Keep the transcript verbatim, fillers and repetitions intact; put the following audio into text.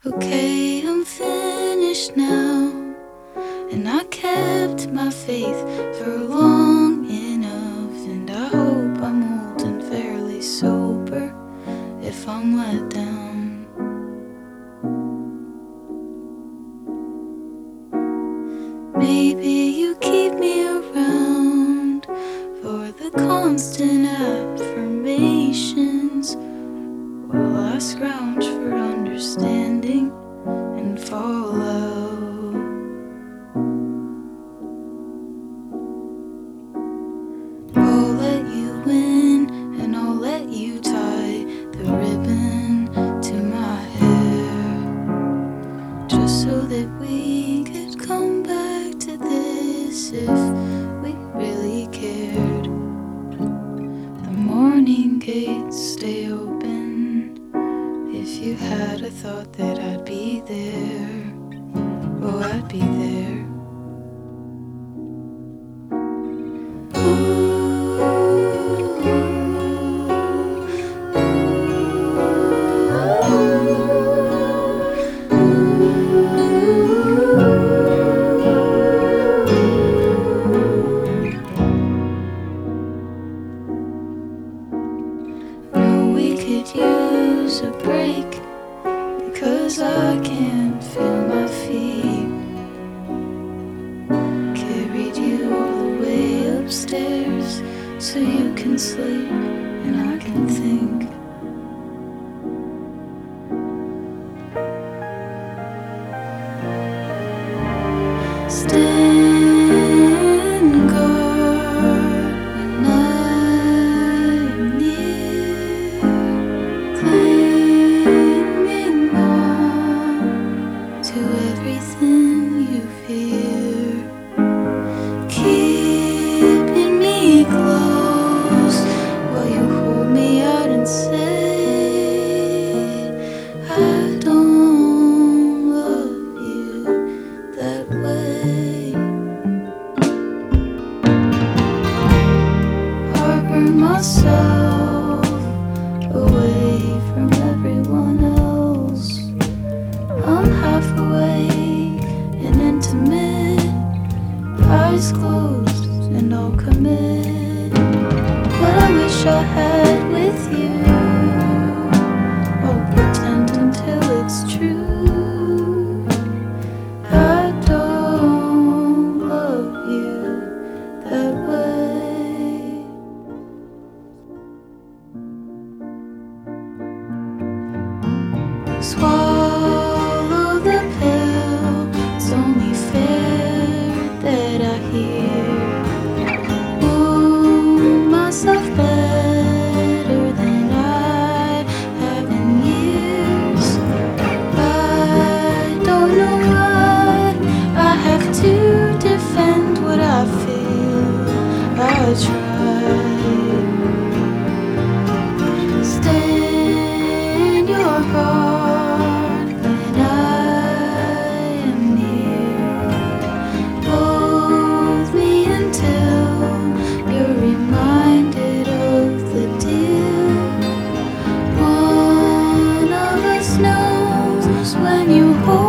Okay, I'm finished now, and I kept my faith for long enough, and I hope I'm old and fairly sober if I'm let down. Maybe you keep me around for the constant affirmations while I scrounge for understanding and fall out. I'll let you in and I'll let you tie the ribbon to my hair, just so that we could come back to this if we really cared. The morning gates stay open if you had a thought that I'd be there. Oh, I'd be there. No, we could use a break, because I can't feel my feet. Carried you all the way upstairs so you can sleep and I can think. Stand guard when I'm near, clinging on to everything you fear, keeping me close while you hold me out and say, I don't love you that way. Harbor myself away from everyone else. I'm half awake and intimate, eyes closed and I'll commit what I wish I had with you. I'll pretend until it's true. I don't love you that way. Swallow the pill, it's only fair that I hear. Know myself better than I have in years. I don't know why I have to defend what I feel. I try. Stay in your heart when I am near. Hold me until you're reminded of the deal. One of us knows when you hold